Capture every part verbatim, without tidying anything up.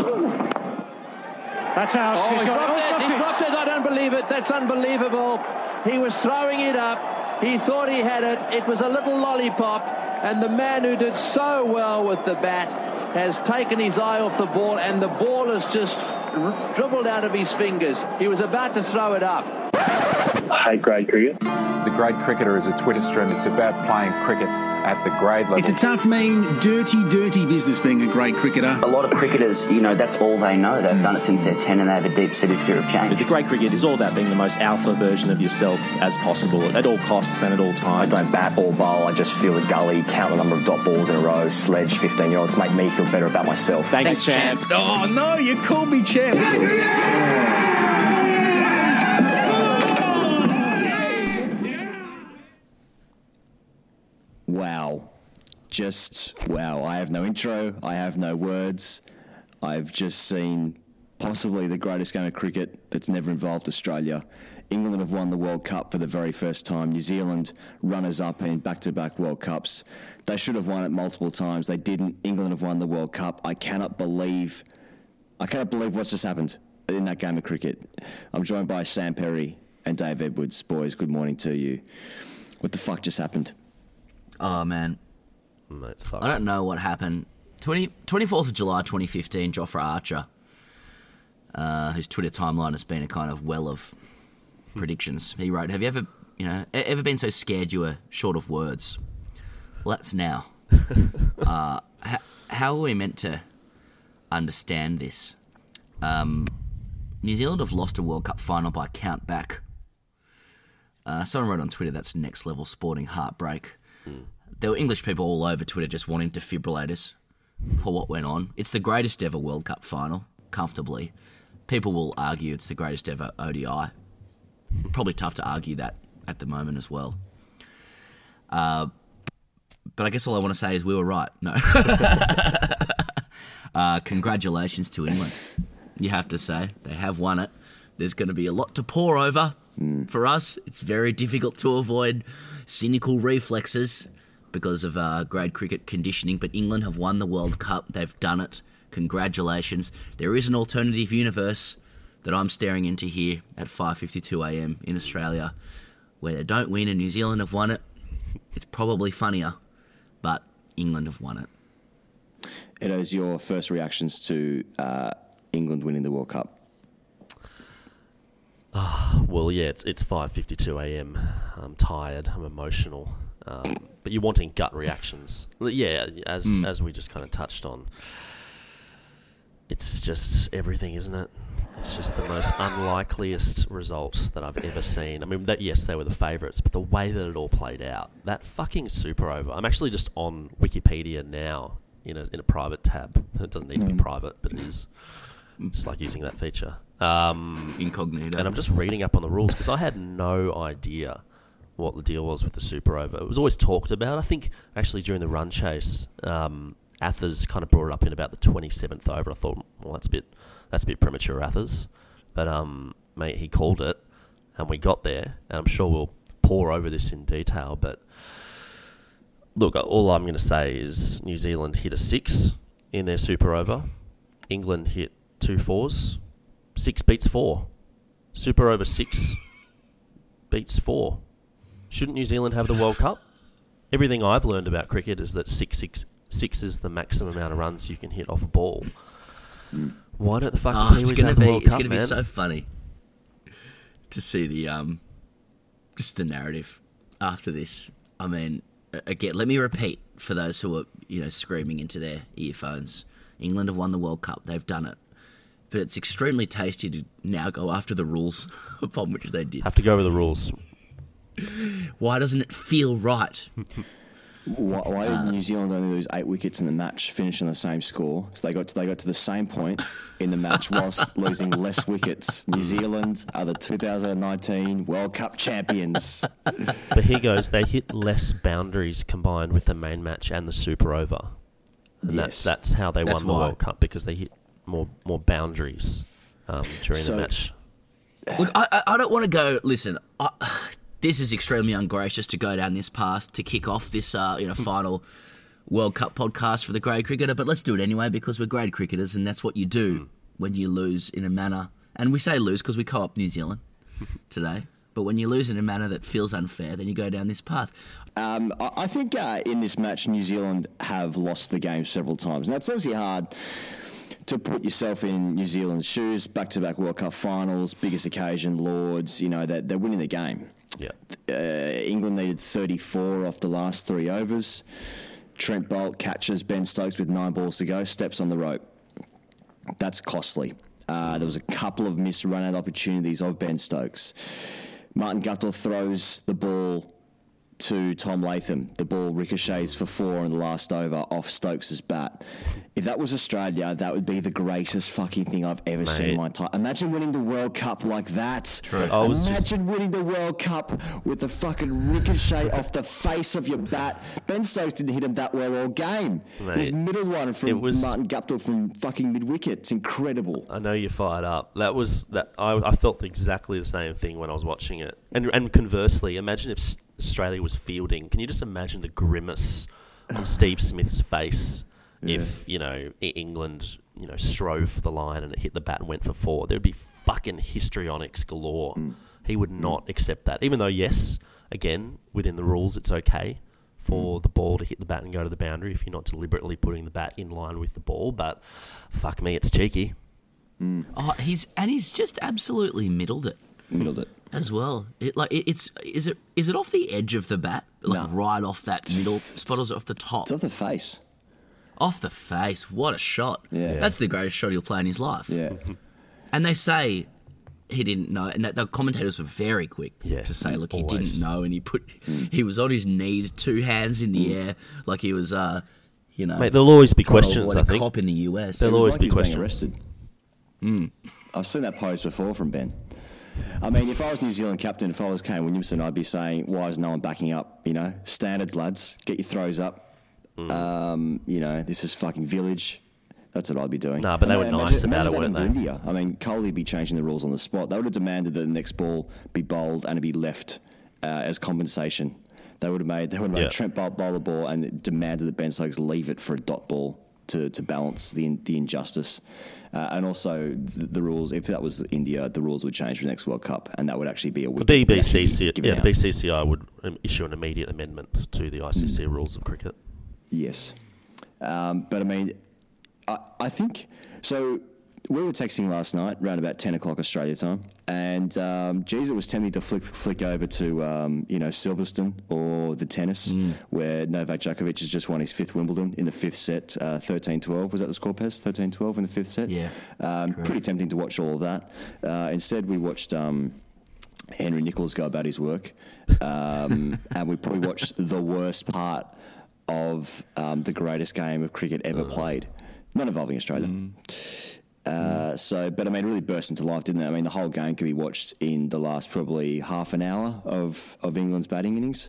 That's out. Oh, he's he got dropped it. it. Oh, He dropped it. I don't believe it. That's unbelievable. He was throwing it up. He thought he had it. It was a little lollipop. And the man who did so well with the bat has taken his eye off the ball, and the ball has just r- dribbled out of his fingers. He was about to throw it up. I hate grade cricket. The Grade Cricketer is a Twitter stream. It's about playing cricket at the grade level. It's a tough, mean, dirty, dirty business being a grade cricketer. A lot of cricketers, you know, that's all they know. They've done it since they're ten and they have a deep-seated fear of change. But the grade cricket is all about being the most alpha version of yourself as possible at all costs and at all times. I don't bat or bowl. I just feel the gully, count the number of dot balls in a row, sledge fifteen-year-olds, make me feel better about myself. Thanks, Thanks champ. champ. Oh, no, you called me champ. Wow. Just wow. I have no intro. I have no words. I've just seen possibly the greatest game of cricket that's never involved Australia. England have won the World Cup for the very first time. New Zealand runners-up in back-to-back World Cups. They should have won it multiple times. They didn't. England have won the World Cup. I cannot believe... I cannot believe what's just happened in that game of cricket. I'm joined by Sam Perry and Dave Edwards. Boys, good morning to you. What the fuck just happened? Oh, man. That's fucked. I don't know what happened. twenty, twenty-fourth of July twenty fifteen, Jofra Archer, uh, whose Twitter timeline has been a kind of well of predictions. He wrote, have you ever, you know, e- ever been so scared you were short of words? Well, that's now. uh, ha- how are we meant to understand this? Um, New Zealand have lost a World Cup final by count back. Uh, someone wrote on Twitter, that's next level sporting heartbreak. Mm. There were English people all over Twitter just wanting defibrillators for what went on. It's the greatest ever World Cup final, comfortably. People will argue it's the greatest ever O D I. Probably tough to argue that at the moment as well. Uh, but I guess all I want to say is we were right. No. uh, congratulations to England. You have to say. They have won it. There's going to be a lot to pore over mm. for us. It's very difficult to avoid cynical reflexes because of uh, grade cricket conditioning, but England have won the World Cup. They've done it. Congratulations. There is an alternative universe that I'm staring into here at five fifty-two a.m. in Australia where they don't win and New Zealand have won it. It's probably funnier, but England have won it. Edo's your first reactions to uh, England winning the World Cup? Oh, well, yeah, it's it's five fifty-two a.m. I'm tired. I'm emotional. Um, but you're wanting gut reactions. Yeah, as mm. as we just kind of touched on. It's just everything, isn't it? It's just the most unlikeliest result that I've ever seen. I mean, that, yes, they were the favourites, but the way that it all played out, that fucking super over. I'm actually just on Wikipedia now in a in a private tab. It doesn't need to be private, but it is. Just like using that feature. Um, Incognito. And I'm just reading up on the rules because I had no idea what the deal was with the super over. It was always talked about. I think actually during the run chase, um, Athers kind of brought it up in about the twenty-seventh over. I thought, well, that's a bit that's a bit premature, Athers. But um, mate, he called it, and we got there. And I'm sure we'll pore over this in detail. But look, all I'm going to say is New Zealand hit a six in their super over. England hit two fours. Six beats four. Super over six beats four. Shouldn't New Zealand have the World Cup? Everything I've learned about cricket is that six, six, six is the maximum amount of runs you can hit off a ball. Mm. Why don't the fucking oh, Kiwis gonna have the be, World it's Cup, It's going to be man? so funny to see the um, just the narrative after this. I mean, again, let me repeat for those who are, you know, screaming into their earphones. England have won the World Cup. They've done it. But it's extremely tasty to now go after the rules upon which they did. Have to go over the rules. Why doesn't it feel right? Why, why did uh, New Zealand only lose eight wickets in the match, finish on the same score? So they got to, they got to the same point in the match whilst losing less wickets. New Zealand are the two thousand nineteen World Cup champions. But here goes, they hit less boundaries combined with the main match and the super over. And yes. that's, that's how they that's won the why. World Cup, because they hit more more boundaries um, during so, the match. Look, I, I don't want to go, listen, I, this is extremely ungracious to go down this path to kick off this uh, you know final World Cup podcast for the grade cricketer, but let's do it anyway because we're grade cricketers and that's what you do mm. when you lose in a manner. And we say lose because we co-op New Zealand today. But when you lose in a manner that feels unfair, then you go down this path. Um, I think uh, in this match, New Zealand have lost the game several times. And that's obviously hard to put yourself in New Zealand's shoes. Back-to-back World Cup finals, biggest occasion, Lords, you know, they're, they're winning the game. Yeah. Uh, England needed thirty-four off the last three overs. Trent Boult catches Ben Stokes with nine balls to go, steps on the rope. That's costly. Uh, there was a couple of missed run-out opportunities of Ben Stokes. Martin Guptill throws the ball to Tom Latham. The ball ricochets for four in the last over off Stokes' bat. If that was Australia, that would be the greatest fucking thing I've ever Mate. seen in my time. Imagine winning the World Cup like that. True. Imagine just... winning the World Cup with the fucking ricochet off the face of your bat. Ben Stokes didn't hit him that well all game. Mate, His middle one from was... Martin Guptill from fucking mid-wicket. It's incredible. I know you're fired up. That was that. I, I felt exactly the same thing when I was watching it. And and conversely, imagine if Australia was fielding. Can you just imagine the grimace on Steve Smith's face yeah. if, you know, England, you know, strove for the line and it hit the bat and went for four? There would be fucking histrionics galore. Mm. He would not mm. accept that. Even though, yes, again, within the rules, it's okay for mm. the ball to hit the bat and go to the boundary if you're not deliberately putting the bat in line with the ball. But fuck me, it's cheeky. Mm. Oh, he's and he's just absolutely middled it. Middled it. As well, it like it, it's is it is it off the edge of the bat, like no. right off that middle spot, or is it off the top? It's off the face. Off the face. What a shot! Yeah, that's the greatest shot he'll play in his life. Yeah, and they say he didn't know, and that the commentators were very quick yeah, to say, look, always. he didn't know, and he put mm. he was on his knees, two hands in the mm. air, like he was, uh, you know. Mate, there'll always be questions. I think cop in the U S. There'll always like be he was questions. Being arrested. Mm. I've seen that pose before from Ben. I mean, if I was New Zealand captain, if I was Kane Williamson, I'd be saying, why is no one backing up? You know, standards, lads. Get your throws up. Mm. Um, you know, this is fucking village. That's what I'd be doing. No, nah, but they were imagine, nice imagine about it, weren't they? India. I mean, Kohli would be changing the rules on the spot. They would have demanded that the next ball be bowled and it be left uh, as compensation. They would have made, they would have made yeah. Trent Boult bowl the ball and demanded that Ben Stokes leave it for a dot ball to, to balance the the injustice. Uh, and also, the, the rules, if that was India, the rules would change for the next World Cup, and that would actually be a The B B C C, yeah, the B C C I would um, issue an immediate amendment to the I C C mm. rules of cricket. Yes. Um, but, I mean, I, I think... So, we were texting last night, around about ten o'clock Australia time, and, um, geez, it was tempting to flick flick over to, um, you know, Silverstone or the tennis, mm. where Novak Djokovic has just won his fifth Wimbledon in the fifth set, uh, thirteen twelve. Was that the score, Pez? thirteen twelve in the fifth set? Yeah. Um, pretty tempting to watch all of that. Uh, instead, we watched... Um, Henry Nicholls go about his work, um, and we probably watched the worst part of um, the greatest game of cricket ever played, not involving Australia. Mm. Uh, mm. So, but I mean, it really burst into life, didn't it? I mean, the whole game could be watched in the last probably half an hour of, of England's batting innings.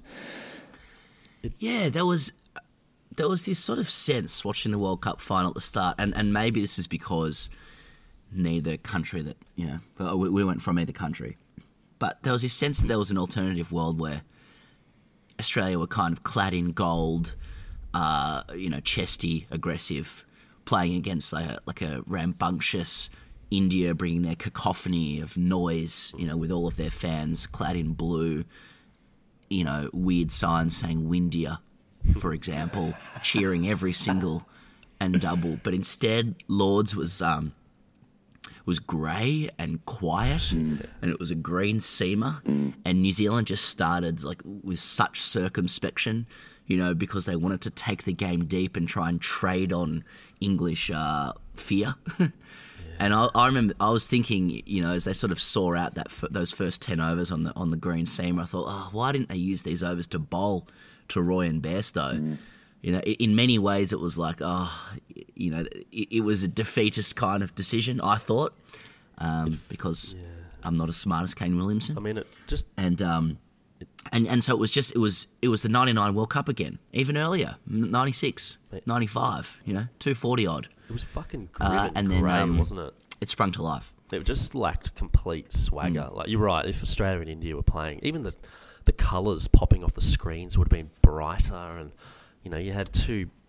Yeah, there was there was this sort of sense watching the World Cup final at the start, and, and maybe this is because neither country that, you know, we, we went from either country, but there was this sense that there was an alternative world where Australia were kind of clad in gold, uh, you know, chesty, aggressive, playing against like a, like a rambunctious India, bringing their cacophony of noise, you know, with all of their fans clad in blue, you know, weird signs saying Windia, for example, cheering every single and double. But instead, Lords was um, was grey and quiet, mm. and it was a green seamer, mm. and New Zealand just started like with such circumspection, you know, because they wanted to take the game deep and try and trade on English uh, fear. yeah. And I, I remember I was thinking, you know, as they sort of saw out that f- those first ten overs on the on the green seamer, I thought, oh, why didn't they use these overs to bowl to Roy and Bairstow? Mm. You know, in many ways it was like, oh, you know, it, it was a defeatist kind of decision, I thought, um, because yeah. I'm not as smart as Kane Williamson. I mean, it just and um, and and so it was just it was it was the ninety-nine World Cup again, even earlier, ninety-six, ninety-five, you know, two forty odd. It was fucking grim uh, and, and then, grey, um, wasn't it? It sprung to life. It just lacked complete swagger. Mm. Like you're right, if Australia and India were playing, even the the colours popping off the screens would have been brighter, and you know you had two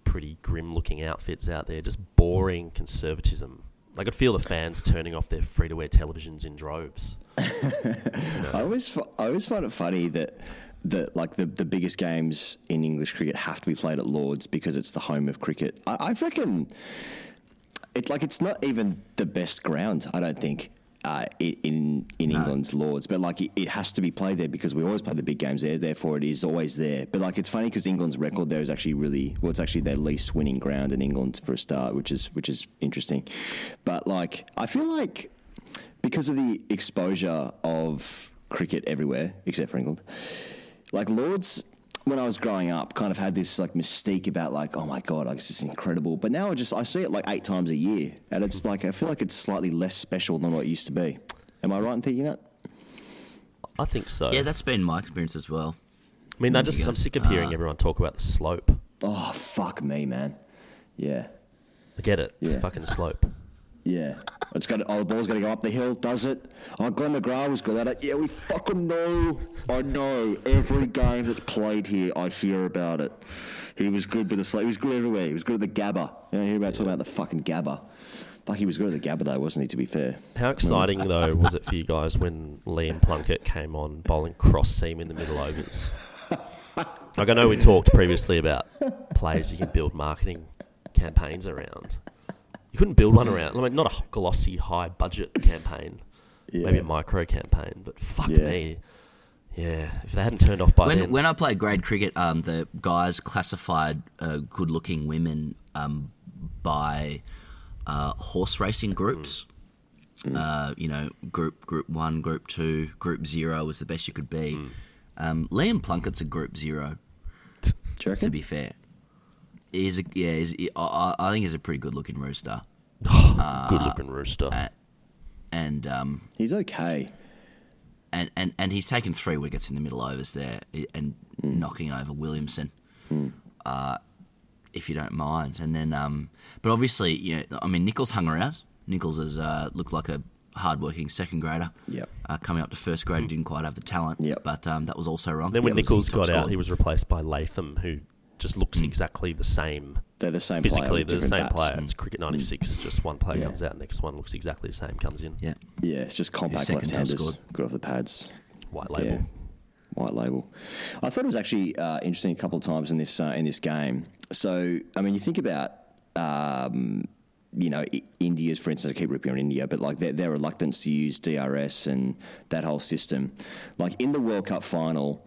pretty grim-looking outfits out there, just boring conservatism. I could feel the fans turning off their free-to-air televisions in droves. You know? I always, I always find it funny that that like the, the biggest games in English cricket have to be played at Lords because it's the home of cricket. I, I reckon it like it's not even the best ground. I don't think. Uh, in in no. England's Lords, but like it, it has to be played there because we always play the big games there. Therefore, it is always there. But like it's funny because England's record there is actually really well. It's actually their least winning ground in England for a start, which is which is interesting. But like I feel like because of the exposure of cricket everywhere except for England, like Lords. When I was growing up, kind of had this like mystique about like, oh my god, like, it's just incredible. But now I just I see it like eight times a year, and it's like I feel like it's slightly less special than what it used to be. Am I right in thinking that? I think so. Yeah, that's been my experience as well. I mean, I just I'm sick of hearing uh, everyone talk about the slope. Oh fuck me, man. Yeah, I get it. It's yeah. fucking a slope. Yeah. It's got to, oh, the ball's got to go up the hill, does it? Oh, Glenn McGrath was good at it. Yeah, we fucking know. I know. Every game that's played here, I hear about it. He was good with the slope. He was good everywhere. He was good at the Gabba. You know, I hear about yeah. talking about the fucking Gabba. Like, he was good at the Gabba, though, wasn't he, to be fair? How exciting, mm. though, was it for you guys when Liam Plunkett came on bowling cross-seam in the middle overs? Like, I know we talked previously about players you can build marketing campaigns around. You couldn't build one around, I mean, not a glossy, high-budget campaign, yeah. maybe a micro campaign, but fuck yeah. me. Yeah, if they hadn't turned off by when, then. When I played grade cricket, um, the guys classified uh, good-looking women um, by uh, horse racing groups. Mm. Uh, you know, group group one, group two, group zero was the best you could be. Mm. Um, Liam Plunkett's a group zero, Do you reckon? to be fair. He's a, yeah, he's, he, I, I think he's a pretty good-looking rooster. uh, good-looking rooster. Uh, and um, he's okay. And, and and he's taken three wickets in the middle overs there and mm. knocking over Williamson, mm. uh, if you don't mind. And then, um, but obviously, you know, I mean, Nichols hung around. Nichols has uh, looked like a hard-working second grader. Yep. Uh, coming up to first grade, he didn't quite have the talent. Yep. But um, that was also wrong. Then when yeah, Nichols got scored. out, he was replaced by Latham, who just looks mm. exactly the same. They're the same physically, player. Physically, they're the same bats. player. It's cricket ninety-six. Mm. Just one player yeah. comes out, next one looks exactly the same, comes in. Yeah. Yeah, it's just compact left-handers. Good off the pads. White label. Yeah. White label. I thought it was actually uh, interesting a couple of times in this uh, in this game. So, I mean, you think about, um, you know, I- India's, for instance, I keep ripping on India, but like their, their reluctance to use D R S and that whole system. Like in the World Cup final,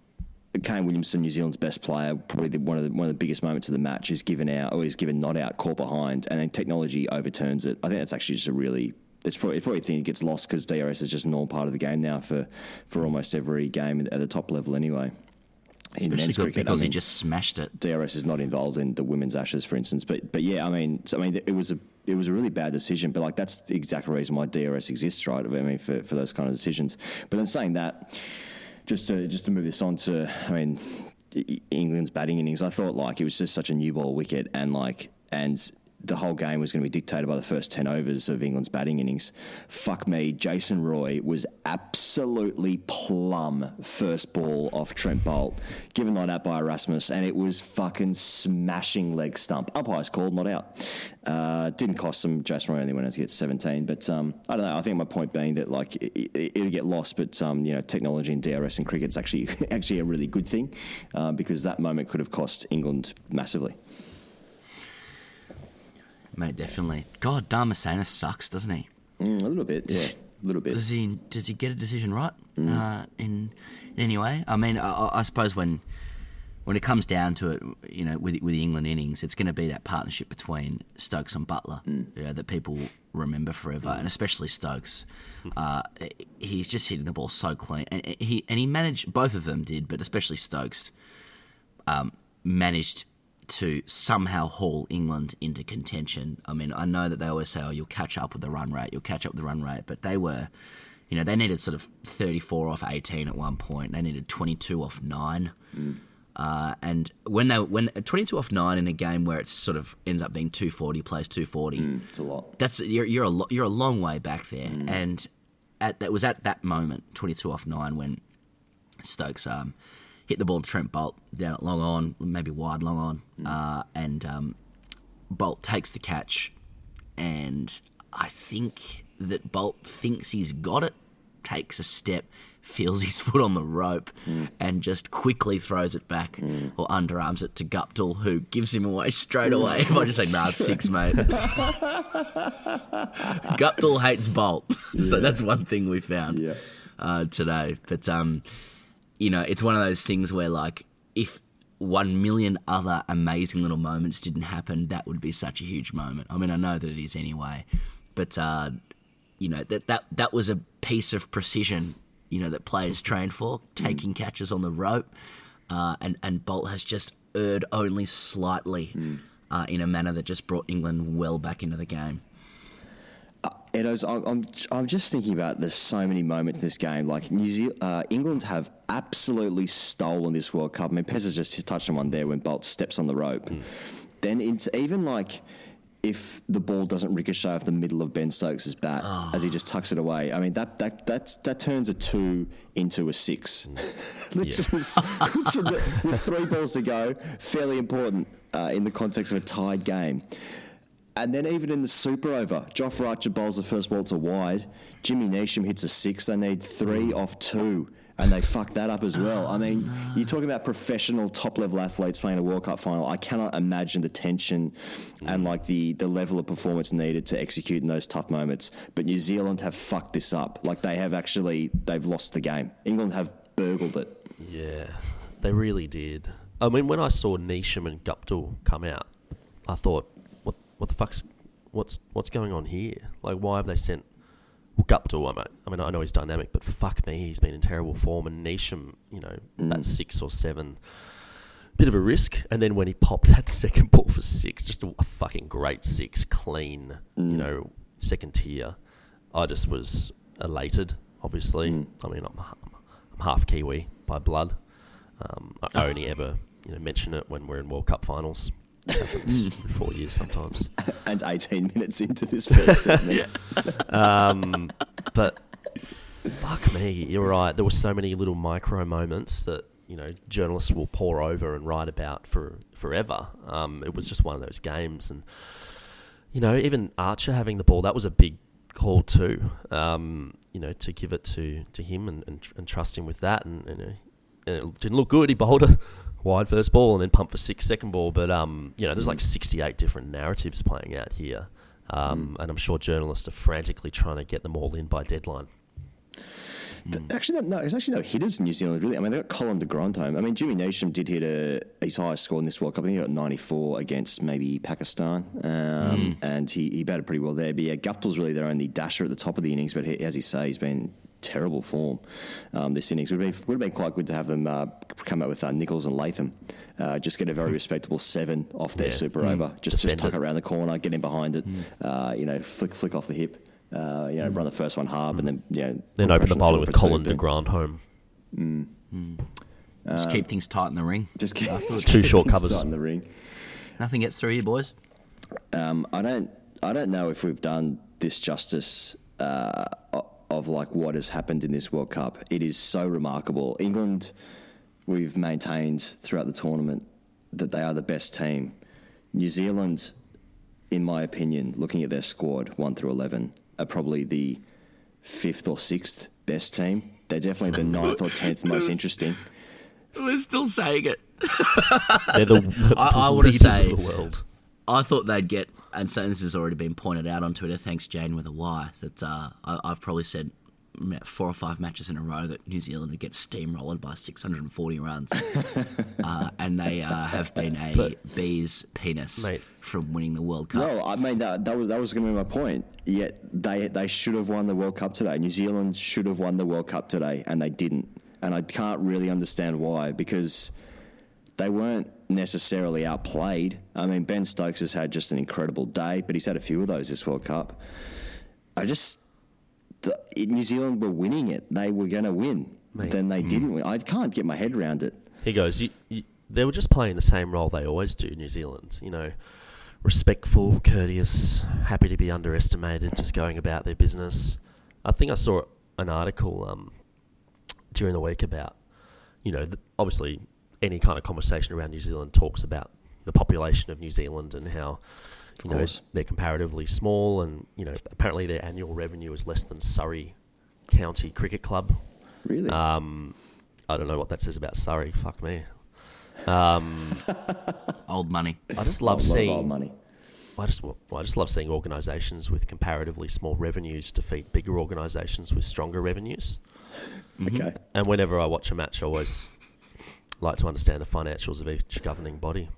Kane Williamson, New Zealand's best player, probably the, one of the one of the biggest moments of the match, is given out or is given not out, caught behind, and then technology overturns it. I think that's actually just a really It's probably, it's probably a thing that gets lost because D R S is just a normal part of the game now for, for almost every game at the top level anyway. In Especially good cricket, because I mean, he just smashed it. D R S is not involved in the women's Ashes, for instance. But but yeah, I mean, so, I mean, it was a it was a really bad decision. But like that's the exact reason why D R S exists, right? I mean, for, for those kind of decisions. But then saying that, just to just to move this on to, I mean, England's batting innings. I thought like it was just such a new ball wicket, and like and. the whole game was going to be dictated by the first ten overs of England's batting innings. Fuck me, Jason Roy was absolutely plumb first ball off Trent Boult, given like that by Erasmus, and it was fucking smashing leg stump. Umpire's called, not out. Uh, didn't cost them. Jason Roy only went on to get seventeen, but um, I don't know. I think my point being that like it, it, it'll get lost, but um, you know, technology and D R S in cricket's actually actually a really good thing uh, because that moment could have cost England massively. Mate, definitely. God, Dharmasena sucks, doesn't he? Mm, a little bit, yeah, a little bit. Does he? Does he get a decision right Mm. uh, in in any way? I mean, I, I suppose when when it comes down to it, you know, with with the England innings, it's going to be that partnership between Stokes and Butler Mm. you know, that people remember forever, and especially Stokes. Uh, he's just hitting the ball so clean, and he and he managed. Both of them did, but especially Stokes um, managed to somehow haul England into contention. I mean, I know that they always say, oh, you'll catch up with the run rate, you'll catch up with the run rate, but they were, you know, they needed sort of thirty-four off eighteen at one point. They needed twenty-two off nine. Mm. Uh, and when they when twenty-two off nine in a game where it sort of ends up being two forty, plays two forty, Mm, it's a lot. That's you're you're a lo- you're a long way back there. Mm. And at that was at that moment, twenty-two off nine, when Stokes um hit the ball to Trent Bolt down at long on, maybe wide long on, mm. uh, and um, Bolt takes the catch, and I think that Bolt thinks he's got it, takes a step, feels his foot on the rope, mm. and just quickly throws it back mm. or underarms it to Guptill, who gives him away straight away. If I just say, nah, six, mate. Guptill hates Bolt. Yeah. So that's one thing we found yeah. uh, today. But, um, you know, it's one of those things where, like, if one million other amazing little moments didn't happen, that would be such a huge moment. I mean, I know that it is anyway. But, uh, you know, that, that, that was a piece of precision, you know, that players train for, taking mm. catches on the rope, uh, and, and Bolt has just erred only slightly mm. uh, in a manner that just brought England well back into the game. Uh, Edos, I'm, I'm I'm just thinking about there's so many moments in this game. Like New Zealand, uh, England have absolutely stolen this World Cup. I mean, Pez has just touched on one there when Bolt steps on the rope. Mm. Then into even like, if the ball doesn't ricochet off the middle of Ben Stokes' bat oh. as he just tucks it away, I mean, that that that's, that turns a two into a six. Literally, literally, with three balls to go, fairly important uh, in the context of a tied game. And then even in the Super Over, Jofra Archer bowls the first ball to wide, Jimmy Neesham hits a six, they need three off two. And they fucked that up as well. I mean, oh, no. You're talking about professional top-level athletes playing a World Cup final. I cannot imagine the tension mm. and like the, the level of performance needed to execute in those tough moments. But New Zealand have fucked this up. Like they have actually, they've lost the game. England have burgled it. Yeah, they really did. I mean, when I saw Neesham and Guptill come out, I thought, what what the fuck's what's what's going on here? Like, why have they sent? Well, Guptill, I mean, I know he's dynamic, but fuck me, he's been in terrible form. And Neesham, you know, mm. that six or seven, bit of a risk. And then when he popped that second ball for six, just a, a fucking great six, clean, mm. you know, second tier. I just was elated, obviously. Mm. I mean, I'm, I'm half Kiwi by blood. Um, I only ever, you know, mention it when we're in World Cup finals. It happens in four years sometimes. And eighteen minutes into this first segment. yeah. um, but fuck me, you're right. There were so many little micro moments that, you know, journalists will pore over and write about for forever. Um, it was just one of those games. And, you know, even Archer having the ball, that was a big call too, um, you know, to give it to, to him and, and, and trust him with that. And, and, and it didn't look good. He bowled a wide first ball and then pumped for six second ball. But, um, you know, there's like sixty-eight different narratives playing out here. Um, mm. And I'm sure journalists are frantically trying to get them all in by deadline. The, actually, no, there's actually no hitters in New Zealand, really. I mean, they got Colin de Grant home. I mean, Jimmy Neesham did hit a, his highest score in this World Cup. I think he got ninety-four against maybe Pakistan. Um, mm. And he, he batted pretty well there. But yeah, Guptill's really their only dasher at the top of the innings. But he, as you say, he's been terrible form um, this innings. Would have been, would have been quite good to have them uh, come out with uh, Nichols and Latham. Uh, just get a very respectable seven off their yeah. super mm. over. Just Defend just tuck it around the corner, get in behind it. Mm. Uh, you know, flick flick off the hip. Uh, you know, mm. run the first one hard, mm. and then you know, then open the bowler with Colin de Grant home. Mm. Mm. Just uh, keep things tight in the ring. Just keep two short covers tight in the ring. Nothing gets through you, boys. Um, I don't. I don't know if we've done this justice uh, of like what has happened in this World Cup. It is so remarkable. England, we've maintained throughout the tournament that they are the best team. New Zealand, in my opinion, looking at their squad one through eleven, are probably the fifth or sixth best team. They're definitely the ninth or tenth most interesting. We're still saying it. They're the, the I, I want to say, of the world. I thought they'd get, and so this has already been pointed out on Twitter, thanks Jane with a Y, that uh, I, I've probably said four or five matches in a row that New Zealand would get steamrolled by six hundred forty runs. uh, and they uh, have been a but, bee's penis mate. from winning the World Cup. No, I mean, that, that was that was going to be my point. Yet they they should have won the World Cup today. New Zealand should have won the World Cup today, and they didn't. And I can't really understand why, because they weren't necessarily outplayed. I mean, Ben Stokes has had just an incredible day, but he's had a few of those this World Cup. I just... The, New Zealand were winning it. They were going to win. Mate. Then they mm. didn't win. I can't get my head around it. He goes, you, you, they were just playing the same role they always do, New Zealand. You know, respectful, courteous, happy to be underestimated, just going about their business. I think I saw an article um, during the week about you know, the, obviously any kind of conversation around New Zealand talks about the population of New Zealand and how, you know, they're comparatively small, and, you know, apparently their annual revenue is less than Surrey County Cricket Club. Really? Um, I don't know what that says about Surrey. Fuck me. Um, old money. I just love I seeing love old money. I just I just love seeing organisations with comparatively small revenues defeat bigger organisations with stronger revenues. Okay. And whenever I watch a match, I always like to understand the financials of each governing body.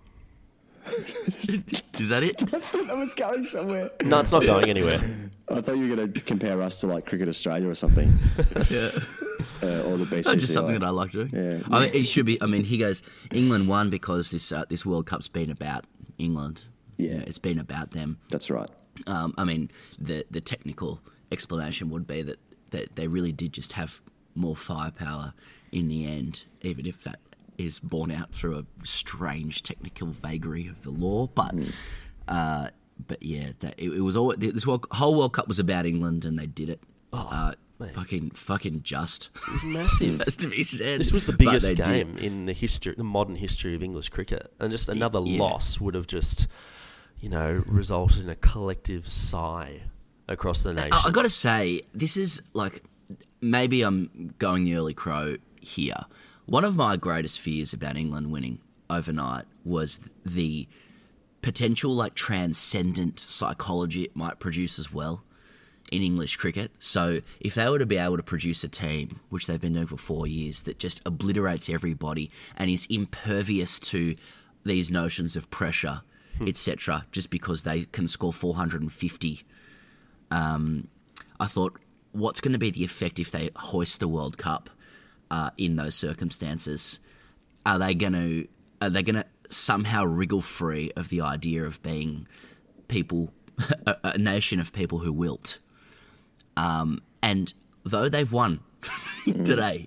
Is that it? I thought that was going somewhere. No, it's not going anywhere. I thought you were going to compare us to like Cricket Australia or something. Yeah. Uh, or the B C C I. No, just something that I like doing. Yeah. I mean, it should be. I mean, he goes, England won because this uh, this World Cup's been about England. Yeah. You know, it's been about them. That's right. Um, I mean, the the technical explanation would be that, that they really did just have more firepower in the end, even if that is borne out through a strange technical vagary of the law. But, mm. uh, but yeah, that, it, it was all this World, whole World Cup was about England, and they did it. Oh, uh, fucking, fucking just. It was massive. That's to be said. This was the biggest game did. in the history, the modern history of English cricket, and just another yeah. loss would have just, you know, resulted in a collective sigh across the nation. I, I got to say, this is like, maybe I'm going the early crow here. One of my greatest fears about England winning overnight was the potential, like, transcendent psychology it might produce as well in English cricket. So if they were to be able to produce a team, which they've been doing for four years, that just obliterates everybody and is impervious to these notions of pressure, hmm. et cetera, just because they can score four hundred fifty, um, I thought, what's going to be the effect if they hoist the World Cup uh, in those circumstances? Are they going to are they going to somehow wriggle free of the idea of being people, a, a nation of people who wilt? Um, and though they've won today,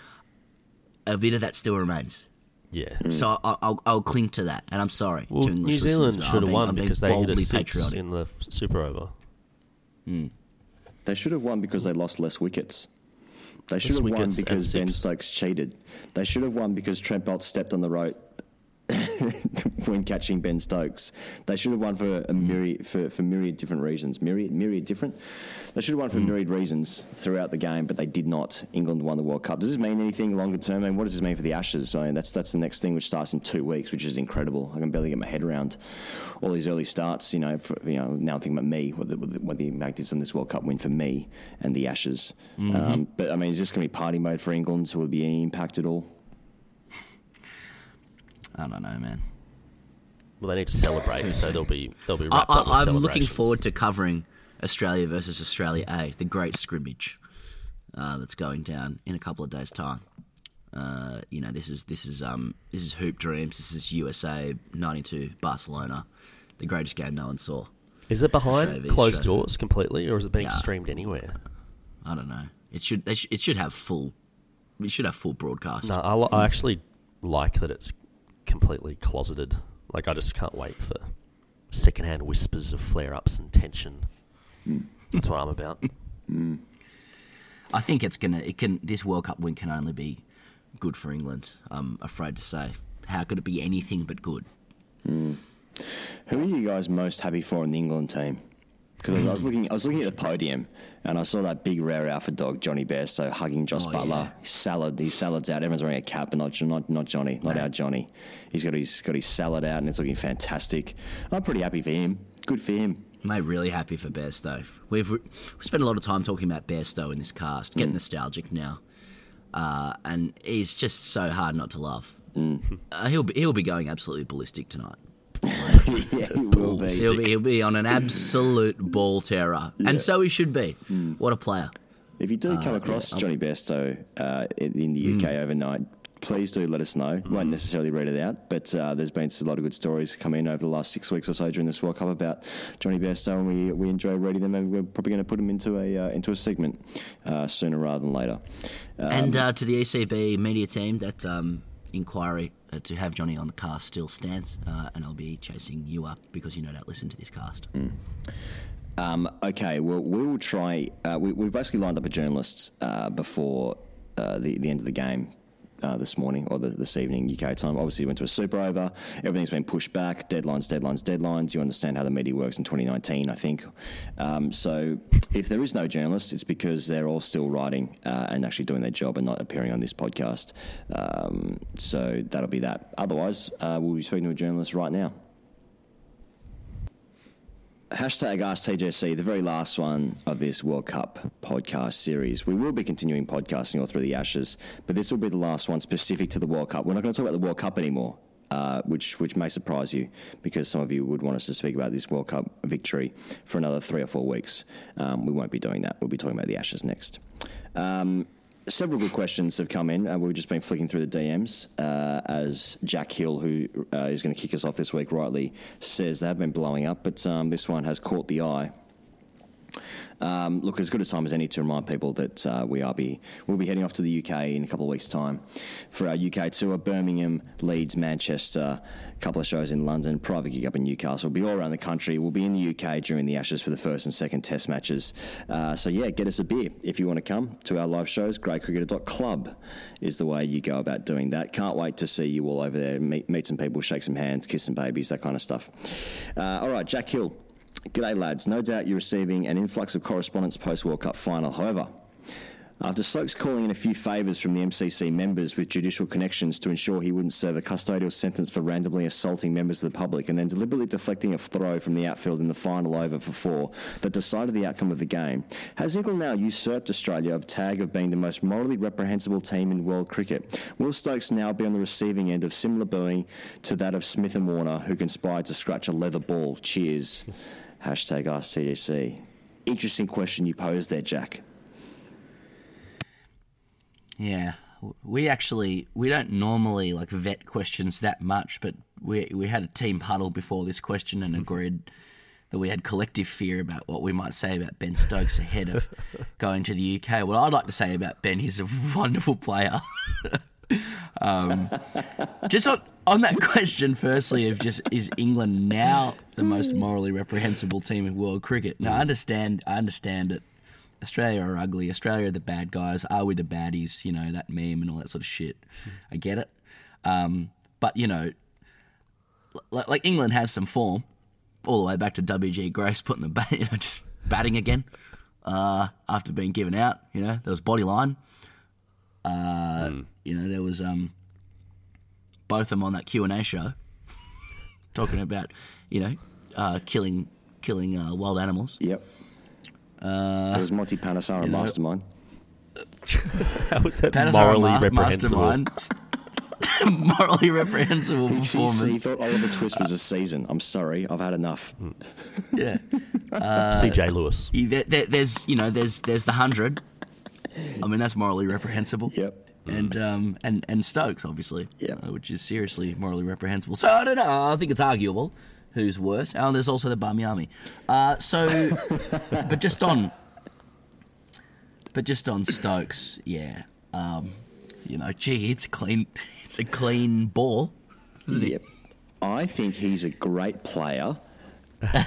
a bit of that still remains. Yeah. So I, I'll, I'll cling to that, and I'm sorry well, to English New Zealand listeners, should have won I'm being because they hit a six patriotic. in the Super Over. Mm. They should have won because they lost less wickets. They Less should have won wickets because and Ben six. Stokes cheated. They should have won because Trent Bolt stepped on the rope when catching Ben Stokes. They should have won for a myriad for, for myriad different reasons. Myriad myriad different. They should have won for mm. myriad reasons throughout the game, but they did not. England won the World Cup. Does this mean anything longer term? I mean, what does this mean for the Ashes? I mean, that's that's the next thing, which starts in two weeks, which is incredible. I can barely get my head around all these early starts. You know, for, you know, now I'm thinking about me, what the, what the impact is on this World Cup win for me and the Ashes. Mm-hmm. Um, but I mean, is this going to be party mode for England? So will there be any impact at all? I don't know, man. Well, they need to celebrate, so they'll be they'll be I, wrapped up with I, I'm looking celebrations. forward to covering Australia versus Australia A, the great scrimmage uh, that's going down in a couple of days' time. Uh, you know, this is this is um this is Hoop Dreams. This is U S A ninety-two Barcelona, the greatest game no one saw. Is it behind Australia, closed Australia. doors completely, or is it being Yeah. streamed anywhere? I don't know. It should they sh- it should have full it should have full broadcast. No, I, li- I actually like that it's completely closeted. Like, I just can't wait for secondhand whispers of flare-ups and tension. Mm. That's what I'm about. Mm. I think it's gonna. It can. This World Cup win can only be good for England. I'm afraid to say. How could it be anything but good? Mm. Who are you guys most happy for in the England team? Because I was looking, I was looking at the podium, and I saw that big rare alpha dog Johnny Bairstow hugging Joss Oh, Butler. yeah. His salad, his salad's out. Everyone's wearing a cap, but not not not Johnny, not No. our Johnny. He's got his got his salad out, and it's looking fantastic. I'm pretty happy for him. Good for him. Mate, really happy for Bairstow. We've, we've spent a lot of time talking about Bairstow in this cast. Getting mm. nostalgic now, uh, and he's just so hard not to love. Mm. Uh, he'll be he'll be going absolutely ballistic tonight. Yeah, he will be. He'll be, he'll be on an absolute ball terror, Yeah. and so he should be. Mm. What a player! If you do come Uh, across yeah, Johnny Bairstow uh, in in the U K Mm. overnight, please do let us know. Won't necessarily read it out, but uh, there's been a lot of good stories come in over the last six weeks or so during this World Cup about Johnny Bairstow, and we we enjoy reading them, and we're probably going to put them into a uh, into a segment uh, sooner rather than later. Um, and uh, to the E C B media team, that um, inquiry uh, to have Johnny on the cast still stands, uh, and I'll be chasing you up because you no doubt listen to this cast. Mm. Um, okay, well, we will try. Uh, we, we've basically lined up a journalist uh, before uh, the, the end of the game uh, this morning or the, this evening U K time. Obviously, went to a super over. Everything's been pushed back. Deadlines, deadlines, deadlines. You understand how the media works in twenty nineteen, I think. Um, so if there is no journalist, it's because they're all still writing uh, and actually doing their job and not appearing on this podcast. Um, so that'll be that. Otherwise, uh, we'll be speaking to a journalist right now. Hashtag Ask T J C, the very last one of this World Cup podcast series. We will be continuing podcasting all through the Ashes, but this will be the last one specific to the World Cup. We're not going to talk about the World Cup anymore, uh, which which may surprise you, because some of you would want us to speak about this World Cup victory for another three or four weeks. Um, we won't be doing that. We'll be talking about the Ashes next. Um, Several good questions have come in. Uh, we've just been flicking through the D Ms uh, as Jack Hill, who uh, is going to kick us off this week, rightly says they have been blowing up, but um, this one has caught the eye. Um, look, as good a time as any to remind people that uh, we are be we'll be heading off to the U K in a couple of weeks' time for our U K tour. Birmingham, Leeds, Manchester, a couple of shows in London, private gig up in Newcastle. We'll be all around the country. We'll be in the U K during the Ashes for the first and second Test matches. Uh, so yeah, get us a beer if you want to come to our live shows. grade cricketer dot club is the way you go about doing that. Can't wait to see you all over there. Meet, meet some people, shake some hands, kiss some babies, that kind of stuff. Uh, all right, Jack Hill. G'day, lads. No doubt you're receiving an influx of correspondence post-World Cup final. However, after Stokes calling in a few favours from the M C C members with judicial connections to ensure he wouldn't serve a custodial sentence for randomly assaulting members of the public and then deliberately deflecting a throw from the outfield in the final over for four that decided the outcome of the game, has England now usurped Australia of tag of being the most morally reprehensible team in world cricket? Will Stokes now be on the receiving end of similar booing to that of Smith and Warner, who conspired to scratch a leather ball? Cheers. Hashtag Ask T J C. Interesting question you posed there, Jack. Yeah, we actually, we don't normally like vet questions that much, but we we had a team huddle before this question and agreed that we had collective fear about what we might say about Ben Stokes ahead of going to the U K. What I'd like to say about Ben, he's a wonderful player. um, just on, on that question, firstly, of just is England now the most morally reprehensible team in world cricket? Now, I understand, I understand it. Australia are ugly. Australia are the bad guys. Are we the baddies? You know, that meme and all that sort of shit. I get it. Um, but, you know, like, like England have some form all the way back to W G Grace putting the bat, you know, just batting again uh, after being given out. You know, there was body line. Uh, mm. You know, there was um, both of them on that Q and A show talking about, you know, uh, killing killing uh, wild animals. Yep. Uh, there was Monty Panesar and Mastermind. How was that Panesar morally Ma- reprehensible? Mastermind. Morally reprehensible performance. He thought Oliver Twist was a season. I'm sorry, I've had enough. Yeah. Uh, C J Lewis. There, there, there's, you know, there's there's the hundred. I mean, that's morally reprehensible. Yep. And um and, and Stokes, obviously. Yeah. Uh, which is seriously morally reprehensible. So I don't know. I think it's arguable who's worse. And there's also the Bumyami. Uh, so, but just on, but just on Stokes, yeah. Um, you know, gee, it's a clean, it's a clean ball, isn't yep. it? I think he's a great player. I,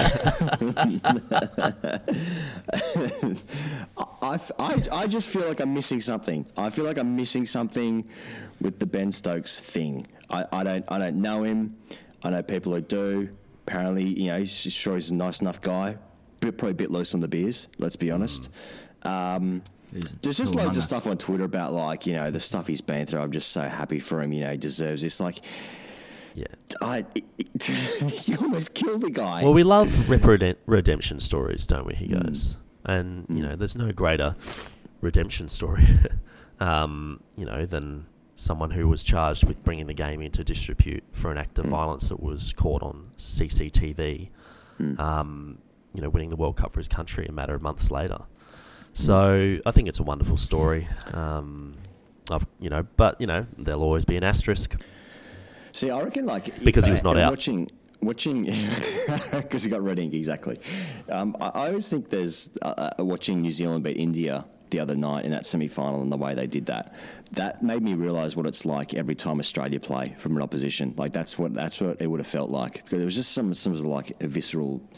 I, I just feel like I'm missing something. I feel like I'm missing something with the Ben Stokes thing. I, I don't I don't know him. I know people who do. Apparently, you know, he's sure he's a nice enough guy. But probably a bit loose on the beers, let's be honest. Um, there's just loads of stuff on Twitter about, like, you know, the stuff he's been through. I'm just so happy for him. You know, he deserves this. Like, yeah, I, it, it, you almost killed the guy. Well, we love rep- redemption stories, don't we? He goes, mm. and you know, there's no greater redemption story, um, you know, than someone who was charged with bringing the game into disrepute for an act of mm. violence that was caught on C C T V. Mm. Um, you know, winning the World Cup for his country a matter of months later. So I think it's a wonderful story. Um, I've, you know, but you know, there'll always be an asterisk. See, I reckon, like, because he was not uh, out. Watching, watching, because he got red ink, exactly. Um, I, I always think there's uh, watching New Zealand beat India the other night in that semi-final and the way they did that. That made me realise what it's like every time Australia play from an opposition. Like that's what that's what it would have felt like, because there was just some some like a visceral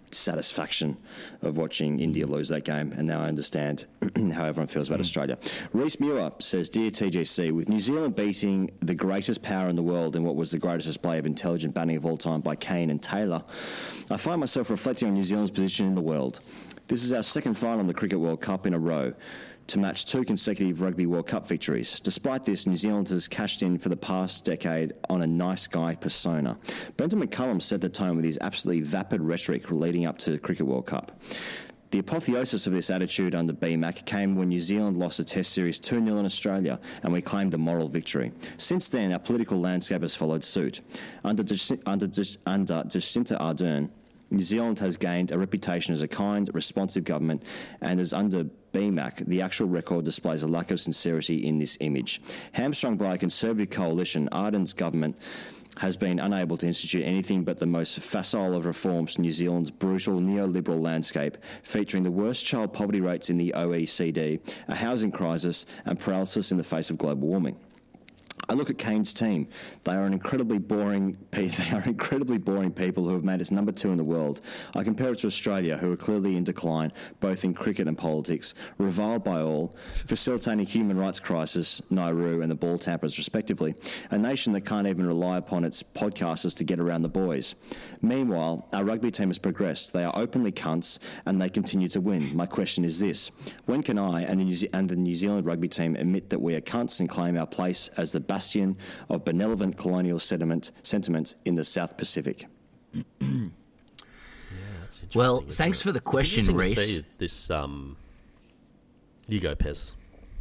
satisfaction of watching India lose that game, and now I understand how everyone feels about mm. Australia. Reese Muir says, Dear T G C, with New Zealand beating the greatest power in the world in what was the greatest display of intelligent batting of all time by Kane and Taylor, I find myself reflecting on New Zealand's position in the world. This is our second final in the Cricket World Cup in a row to match two consecutive Rugby World Cup victories. Despite this, New Zealand has cashed in for the past decade on a nice guy persona. Brendan McCullum set the tone with his absolutely vapid rhetoric leading up to the Cricket World Cup. The apotheosis of this attitude under B MAC came when New Zealand lost a Test series two nil in Australia and we claimed the moral victory. Since then, our political landscape has followed suit. Under, Jac- under, Jac- under Jacinta Ardern, New Zealand has gained a reputation as a kind, responsive government, and as under B MAC, the actual record displays a lack of sincerity in this image. Hamstrung by a Conservative coalition, Ardern's government has been unable to institute anything but the most facile of reforms to New Zealand's brutal neoliberal landscape, featuring the worst child poverty rates in the O E C D, a housing crisis, and paralysis in the face of global warming. I look at Kane's team. They are an incredibly boring. They are incredibly boring people who have made us number two in the world. I compare it to Australia, who are clearly in decline, both in cricket and politics, reviled by all, facilitating human rights crisis, Nauru and the ball tampers respectively. A nation that can't even rely upon its podcasters to get around the boys. Meanwhile, our rugby team has progressed. They are openly cunts, and they continue to win. My question is this: when can I and the New, Ze- and the New Zealand rugby team admit that we are cunts and claim our place as the bastion of benevolent colonial sentiment, sentiment in the South Pacific? Yeah, that's well, thanks for the question, Reese. This, um, you go, Pez.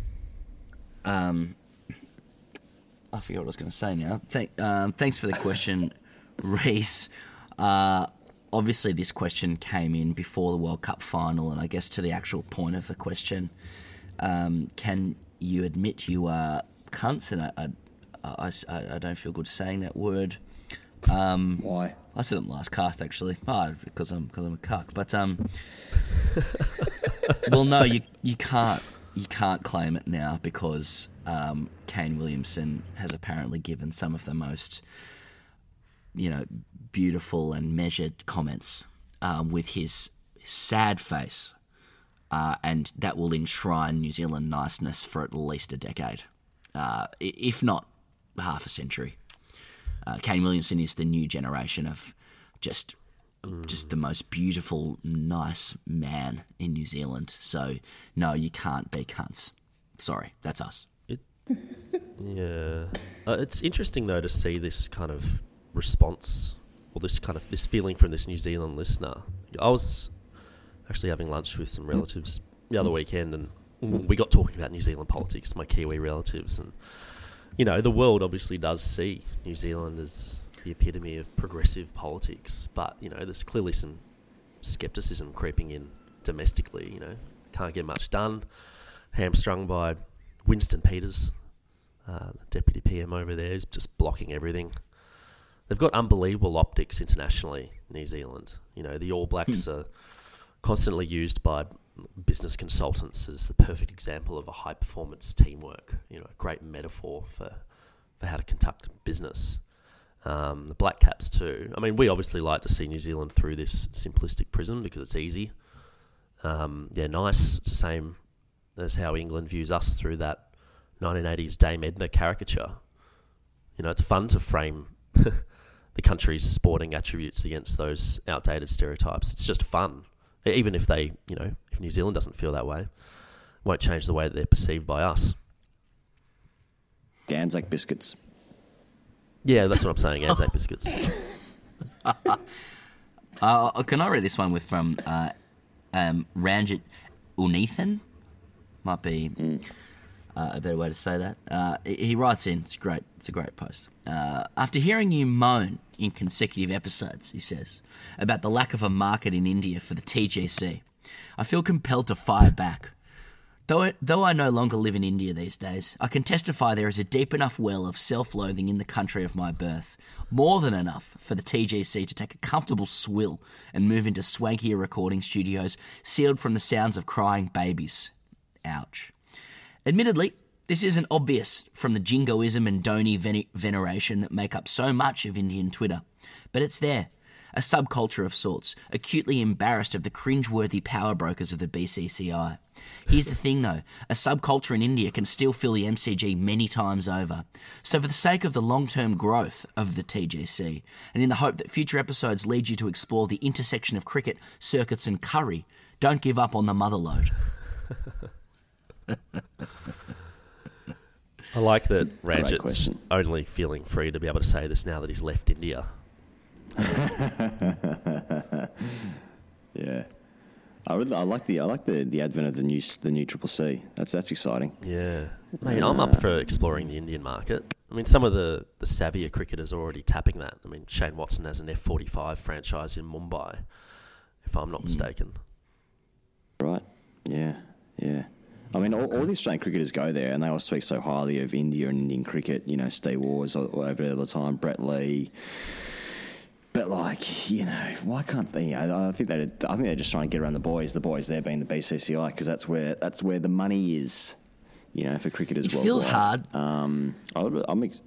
Um, I forget what I was going to say now. Th- um, thanks for the question, Reese. Uh, obviously, this question came in before the World Cup final, and I guess to the actual point of the question, um, can you admit you are cunts? And I, I, I, I don't feel good saying that word. Um, Why? I said it in the last cast, actually. Oh, because I'm because I'm a cuck. But um, well, no, you you can't you can't claim it now because um, Kane Williamson has apparently given some of the most, you know, beautiful and measured comments um, with his sad face, uh, and that will enshrine New Zealand niceness for at least a decade. Uh, if not half a century. Uh, Kane Williamson is the new generation of just mm. just the most beautiful, nice man in New Zealand. So, no, you can't be cunts. Sorry, that's us. It, yeah. Uh, it's interesting, though, to see this kind of response or this kind of this feeling from this New Zealand listener. I was actually having lunch with some relatives the other weekend, and we got talking about New Zealand politics, my Kiwi relatives, and you know, the world obviously does see New Zealand as the epitome of progressive politics, but you know, there's clearly some scepticism creeping in domestically. You know, can't get much done, hamstrung by Winston Peters, uh, the deputy P M over there, is just blocking everything. They've got unbelievable optics internationally, New Zealand. You know, the All Blacks hmm. are constantly used by business consultants as the perfect example of a high-performance teamwork. You know, a great metaphor for, for how to conduct business. Um, the Black Caps too. I mean, we obviously like to see New Zealand through this simplistic prism because it's easy. Um, they're nice. It's the same as how England views us through that nineteen eighties Dame Edna caricature. You know, it's fun to frame the country's sporting attributes against those outdated stereotypes. It's just fun. Even if they, you know, if New Zealand doesn't feel that way, it won't change the way that they're perceived by us. Anzac biscuits. Yeah, that's what I'm saying, Anzac biscuits. uh, can I read this one with from uh, um, Ranjit Unithan? Might be mm. uh, a better way to say that. Uh, he writes in, it's great, it's a great post. Uh, after hearing you moan in consecutive episodes, he says, about the lack of a market in India for the T G C, I feel compelled to fire back. Though I, though I no longer live in India these days, I can testify there is a deep enough well of self-loathing in the country of my birth, more than enough for the T G C to take a comfortable swill and move into swankier recording studios sealed from the sounds of crying babies. Ouch. Admittedly, this isn't obvious from the jingoism and Dhoni ven- veneration that make up so much of Indian Twitter, but it's there. a subculture of sorts, acutely embarrassed of the cringeworthy power brokers of the B C C I. Here's the thing though, a subculture in India can still fill the M C G many times over. So for the sake of the long-term growth of the T G C, and in the hope that future episodes lead you to explore the intersection of cricket, circuits and curry, don't give up on the motherlode. I like that Ranjit's only feeling free to be able to say this now that he's left India. Yeah, I really, I like the I like the, the advent of the new the new Triple C. That's that's exciting. Yeah, mate, I'm up for exploring the Indian market. I mean, some of the the savvier cricketers are already tapping that. I mean, Shane Watson has an F forty-five franchise in Mumbai, if I'm not mm. mistaken. Right. Yeah. Yeah. I mean, all, all the Australian cricketers go there, and they all speak so highly of India and Indian cricket. You know, Steve Wars all, all over there all the time, Brett Lee. But like, you know, why can't they? I, I think they, I think they're just trying to get around the boys. The boys there being the B C C I, because that's where that's where the money is. You know, for cricketers. It worldwide. feels hard. Um, I'll, I'm. Ex-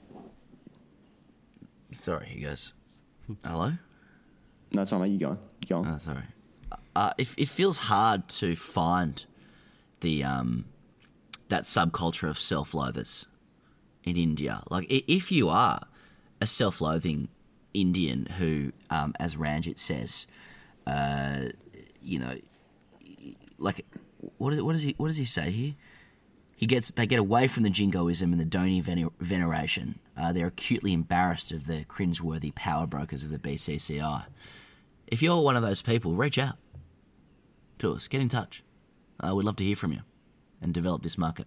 sorry, he goes. Hello. No, it's fine, mate. You go on. You go on. Oh, sorry. Uh, it, it feels hard to find the um, that subculture of self-loathers in India. Like, if you are a self-loathing Indian who, um, as Ranjit says, uh, you know, like, what, is, what does he what does he say here? He gets they get away from the jingoism and the Dhoni vener- veneration. Uh, they're acutely embarrassed of the cringeworthy power brokers of the B C C I. If you're one of those people, reach out to us. Get in touch. Uh, we'd love to hear from you and develop this market.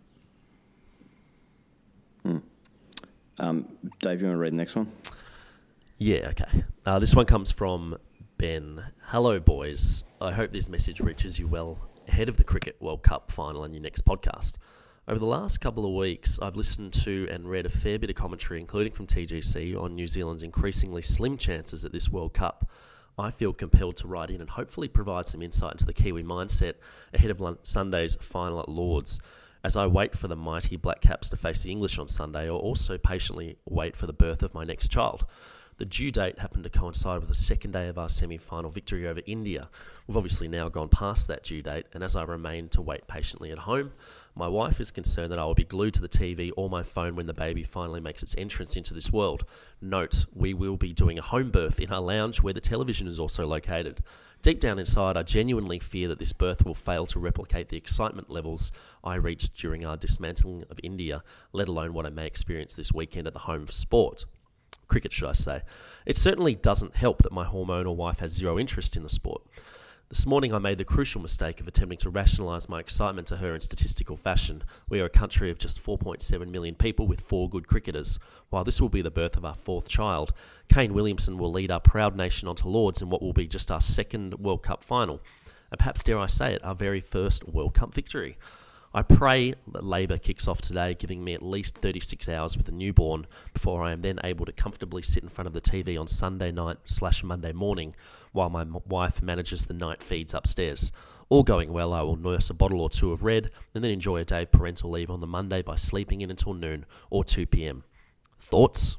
Hmm. Um, Dave, you want to read the next one? Yeah, okay. Uh, this one comes from Ben. Hello, boys. I hope this message reaches you well ahead of the Cricket World Cup final and your next podcast. Over the last couple of weeks, I've listened to and read a fair bit of commentary, including from T G C, on New Zealand's increasingly slim chances at this World Cup. I feel compelled to write in and hopefully provide some insight into the Kiwi mindset ahead of Sunday's final at Lords. As I wait for the mighty Black Caps to face the English on Sunday, I'll also patiently wait for the birth of my next child. The due date happened to coincide with the second day of our semi-final victory over India. We've obviously now gone past that due date, and as I remain to wait patiently at home, my wife is concerned that I will be glued to the T V or my phone when the baby finally makes its entrance into this world. Note, we will be doing a home birth in our lounge where the television is also located. Deep down inside, I genuinely fear that this birth will fail to replicate the excitement levels I reached during our dismantling of India, let alone what I may experience this weekend at the home of sport. Cricket, should I say. It certainly doesn't help that my hormonal wife has zero interest in the sport. This morning I made the crucial mistake of attempting to rationalise my excitement to her in statistical fashion. We are a country of just four point seven million people with four good cricketers. While this will be the birth of our fourth child, Kane Williamson will lead our proud nation onto Lords in what will be just our second World Cup final, and perhaps, dare I say it, our very first World Cup victory. I pray that Labour kicks off today, giving me at least thirty-six hours with a newborn before I am then able to comfortably sit in front of the T V on Sunday night slash Monday morning while my m- wife manages the night feeds upstairs. All going well, I will nurse a bottle or two of red and then enjoy a day of parental leave on the Monday by sleeping in until noon or two p.m. Thoughts?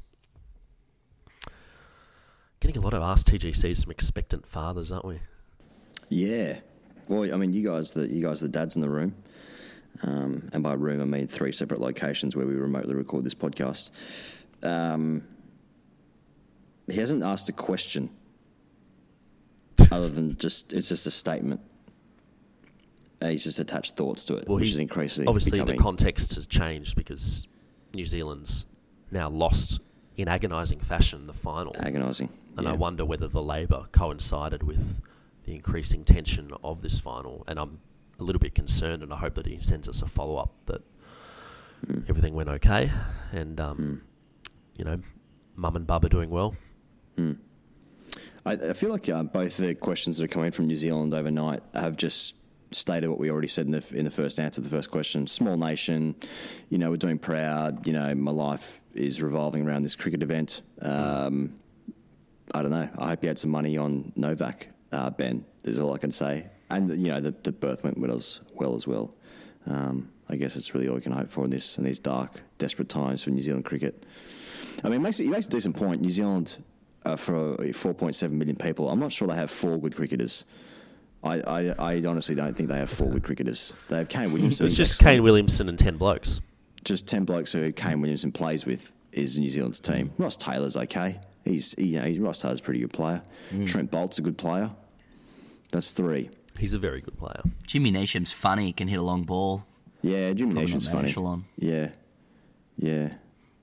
Getting a lot of Ask T G Cs from expectant fathers, aren't we? Yeah. Well, I mean, you guys, the you guys, the dads in the room. Um, and by room, I mean three separate locations where we remotely record this podcast. Um, he hasn't asked a question other than just, it's just a statement. Uh, he's just attached thoughts to it, well, which he, is increasingly obviously becoming... the context has changed because New Zealand's now lost in agonising fashion the final. Agonising, And yeah. I wonder whether the Labour coincided with the increasing tension of this final. And I'm a little bit concerned, and I hope that he sends us a follow-up that mm. everything went okay and, um, mm. you know, mum and bub are doing well. Mm. I, I feel like uh, both the questions that are coming from New Zealand overnight have just stated what we already said in the, in the first answer to the first question. Small nation, you know, we're doing proud, you know, my life is revolving around this cricket event. Um, I don't know. I hope you had some money on Novak, uh, Ben. Is all I can say. And, you know, the, the birth went well as well. As well. Um, I guess it's really all we can hope for in this in these dark, desperate times for New Zealand cricket. I mean, it makes, it makes a decent point. New Zealand uh, for four point seven million people. I'm not sure they have four good cricketers. I, I, I honestly don't think they have four good cricketers. They have Kane Williamson. It's just Kane Williamson and ten blokes. Just ten blokes who Kane Williamson plays with is New Zealand's team. Ross Taylor's okay. He's he, you know he's, Ross Taylor's a pretty good player. Mm. Trent Bolt's a good player. That's three. He's a very good player. Jimmy Neesham's funny. He can hit a long ball. Yeah, Jimmy Probably Neesham's not funny. echelon. Yeah, yeah,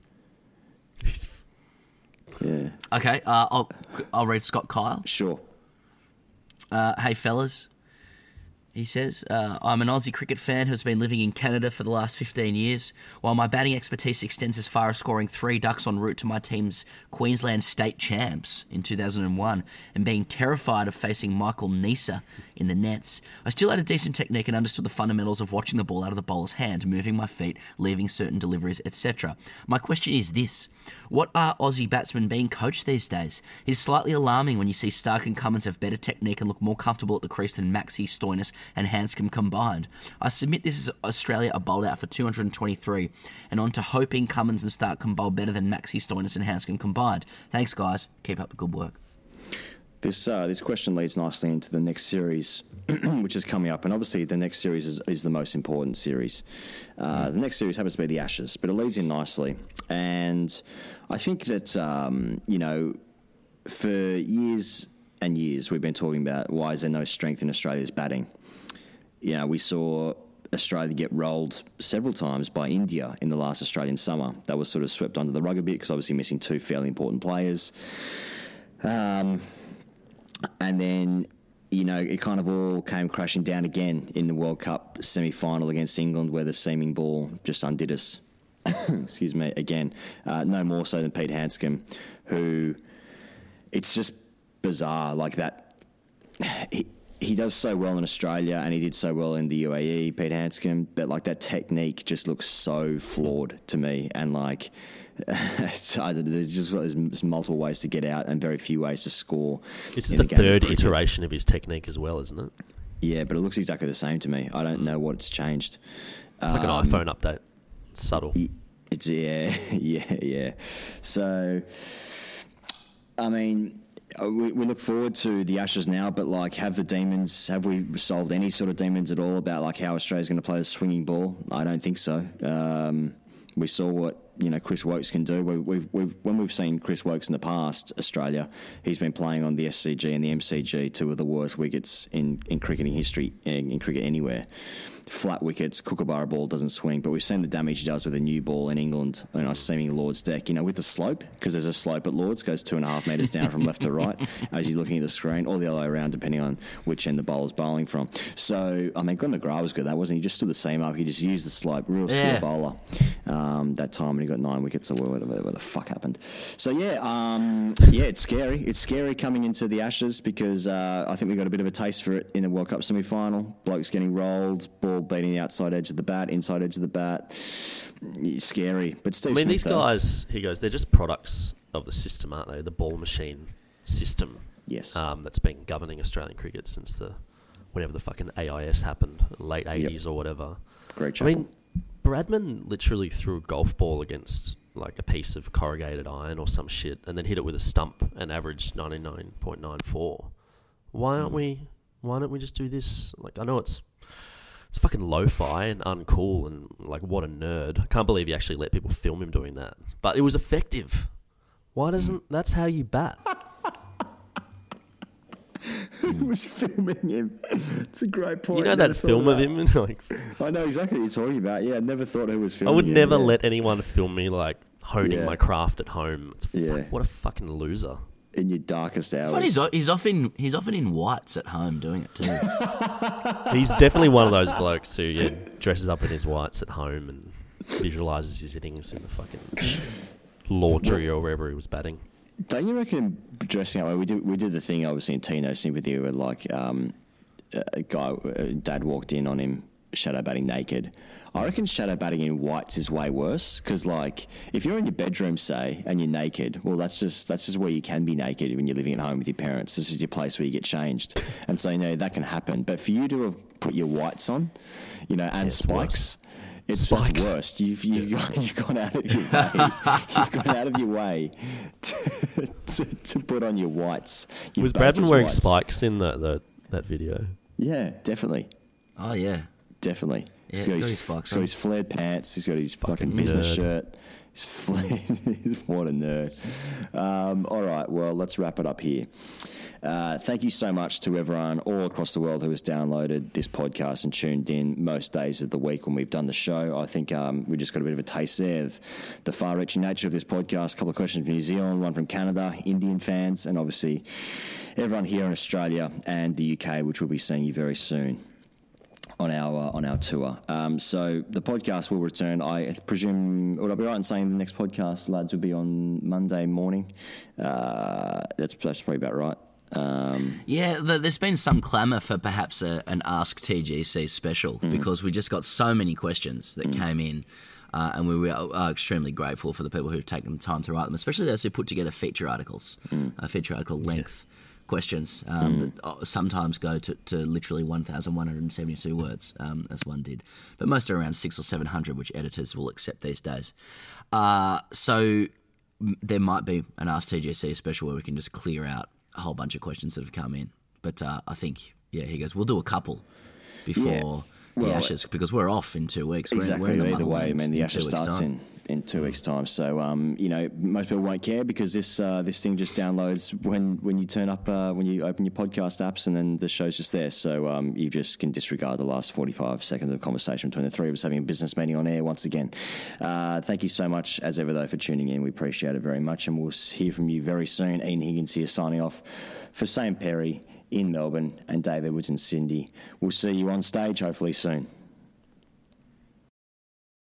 He's yeah. Okay, uh, I'll I'll read Scott Kyle. Sure. Uh, hey fellas, he says, uh, I'm an Aussie cricket fan who's been living in Canada for the last fifteen years. While my batting expertise extends as far as scoring three ducks en route to my team's Queensland state champs in two thousand one and being terrified of facing Michael Neser in the nets, I still had a decent technique and understood the fundamentals of watching the ball out of the bowler's hand, moving my feet, leaving certain deliveries, et cetera. My question is this. What are Aussie batsmen being coached these days? It is slightly alarming when you see Stark and Cummins have better technique and look more comfortable at the crease than Maxey, Stoinis and Hanscom combined. I submit this is Australia are bowled out for two hundred twenty-three and on to hoping Cummins and Stark can bowl better than Maxey, Stoinis and Hanscom combined. Thanks guys, keep up the good work. This uh, this question leads nicely into the next series, which is coming up, and obviously the next series is, is the most important series. Uh, the next series happens to be the Ashes, but it leads in nicely, and I think that um, you know, for years and years we've been talking about why is there no strength in Australia's batting. You know, we saw Australia get rolled several times by India in the last Australian summer. That was sort of swept under the rug a bit because obviously missing two fairly important players. Um. And then, you know, it kind of all came crashing down again in the World Cup semi-final against England where the seaming ball just undid us. Excuse me, again. Uh, no more so than Pete Hanscom, who, it's just bizarre, like that. He, he does so well in Australia and he did so well in the U A E, Pete Hanscom, but like that technique just looks so flawed to me and like... it's, there's just there's multiple ways to get out and very few ways to score. This is the third iteration of his technique as well, isn't it? Yeah, but it looks exactly the same to me. I don't know what's changed. It's um, like an iPhone update. It's subtle. It's yeah, yeah, yeah. So, I mean, we, we look forward to the Ashes now, but like, have the demons? Have we solved any sort of demons at all about like how Australia's going to play the swinging ball? I don't think so. Um, we saw what. You know, Chris Wokes can do. We, we, we, when we've seen Chris Wokes in the past, Australia, he's been playing on the S C G and the M C G, two of the worst wickets in, in cricketing history, in, in cricket anywhere. Flat wickets, Kookaburra ball doesn't swing, but we've seen the damage he does with a new ball in England, you know, seeming Lord's deck, you know, with the slope, because there's a slope at Lord's, goes two and a half metres down from left to right as you're looking at the screen, or the other way around, depending on which end the bowler's bowling from. So, I mean, Glenn McGrath was good, that wasn't he? He just stood the same up, he just used the slope, real yeah. slow bowler um, that time, and he got nine wickets or whatever, whatever the fuck happened. So, yeah, um, yeah, it's scary. It's scary coming into the Ashes because uh, I think we got a bit of a taste for it in the World Cup semi-final. Blokes getting rolled, ball beating the outside edge of the bat, inside edge of the bat. Scary. But Steve I mean, Smith, these though, guys, he goes, they're just products of the system, aren't they? The ball machine system. Yes. Um, that's been governing Australian cricket since the whenever the fucking A I S happened, late eighties yep. or whatever. Great I mean, Bradman literally threw a golf ball against like a piece of corrugated iron or some shit and then hit it with a stump and averaged ninety-nine point nine four. Why aren't we... Why don't we just do this? Like, I know it's it's fucking lo-fi and uncool and like what a nerd. I can't believe he actually let people film him doing that. But it was effective. Why doesn't... That's how you bat. Who was filming him? It's a great point. You know that film of him? like, I know exactly what you're talking about. Yeah, I never thought who was filming I would him, never yeah. let anyone film me like honing Yeah. my craft at home. It's Yeah. fuck, what a fucking loser. In your darkest hours. Funny, he's, o- he's often he's often in whites at home doing it too. He's definitely one of those blokes who yeah, dresses up in his whites at home and visualises his innings in the fucking laundry or wherever he was batting. Don't you reckon dressing up? We did we did the thing obviously in Tino sympathy where like um, a guy, a dad walked in on him shadow batting naked. I reckon shadow batting in whites is way worse because, like, if you're in your bedroom, say, and you're naked, well, that's just that's just where you can be naked when you're living at home with your parents. This is your place where you get changed, and so you know that can happen. But for you to have put your whites on, you know, and Yeah, spikes, It's, Spikes. it's worse. You've you've, got, you've gone out of your way. You've gone out of your way to, to, to put on your whites. Your Was Bradman Baker's wearing whites. spikes in that, that that video? Yeah, definitely, Oh yeah. definitely. Yeah, he's got, got his, his spikes he's got on. his flared pants. He's got his fucking, Fucking business nerd. shirt. He's flared. What a nerd. Um, all right, well, let's wrap it up here. Uh, thank you so much to everyone all across the world who has downloaded this podcast and tuned in most days of the week when we've done the show. I think um, we just got a bit of a taste there of the far-reaching nature of this podcast. A couple of questions from New Zealand, one from Canada, Indian fans, and obviously everyone here in Australia and the U K, which we'll be seeing you very soon on our uh, on our tour. Um, so the podcast will return. I presume, would I be right in saying the next podcast, lads, will be on Monday morning? Uh, that's, that's probably about right. Um, Yeah, the, there's been some clamour for perhaps a, an Ask T G C special Mm. because we just got so many questions that came in, uh, and we were are extremely grateful for the people who've taken the time to write them, especially those who put together feature articles, Mm. uh, feature article length questions um, that uh, sometimes go to, to literally one thousand one hundred seventy-two words, um, as one did. But most are around six or seven hundred, which editors will accept these days. Uh, so m- there might be an Ask T G C special where we can just clear out a whole bunch of questions that have come in. But uh, I think, yeah, he goes, we'll do a couple before Yeah. the Well, Ashes because we're off in two weeks. We're in- Exactly. We're in the Either way, I motherland mean, the in Ashes two weeks' starts time. in, in two weeks' time. So, um, you know, most people won't care because this uh, this thing just downloads when, when you turn up, uh, when you open your podcast apps, and then the show's just there. So um, you just can disregard the last forty-five seconds of conversation between the three of us having a business meeting on air once again. Uh, thank you so much, as ever, though, for tuning in. We appreciate it very much, and we'll hear from you very soon. Ian Higgins here signing off for Saint Perry in Melbourne and Dave Edwards in Sydney. We'll see you on stage hopefully soon.